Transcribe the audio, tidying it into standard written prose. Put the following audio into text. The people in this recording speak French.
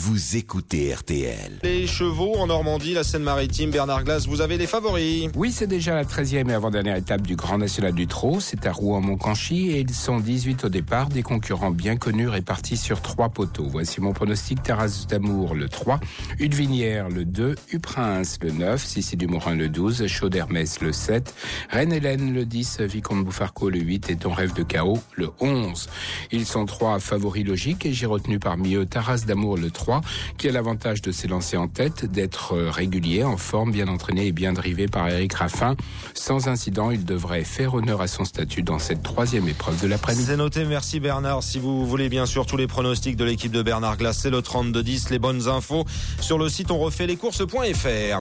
vous écoutez RTL. Les chevaux en Normandie, la Seine-Maritime, Bernard Glass, vous avez les favoris. Oui, c'est déjà la 13e et avant-dernière étape du Grand National du Trot. C'est à Rouen-Montcanchy et ils sont 18 au départ. Des concurrents bien connus répartis sur 3 poteaux. Voici mon pronostic. Terrasse d'Amour, le 3. Udevinière, le 2. Uprince, le 9. Sissi du Morin, le 12. Chaudermès, le 7. Reine-Hélène, le 10. Vicomte Bouffarco, le 8. Et Ton Rêve de Chaos, le 11. Ils sont 3 favoris logiques et j'ai retenu parmi eux Terrasse d'Amour, le 3, qui a l'avantage de s'élancer en tête, d'être régulier, en forme, bien entraîné et bien drivé par Éric Raffin. Sans incident, il devrait faire honneur à son statut dans cette 3e épreuve de l'après-midi. C'est noté, merci Bernard. Si vous voulez bien sûr tous les pronostics de l'équipe de Bernard Glass, c'est le 32-10, les bonnes infos sur le site onrefaitlescourses.fr.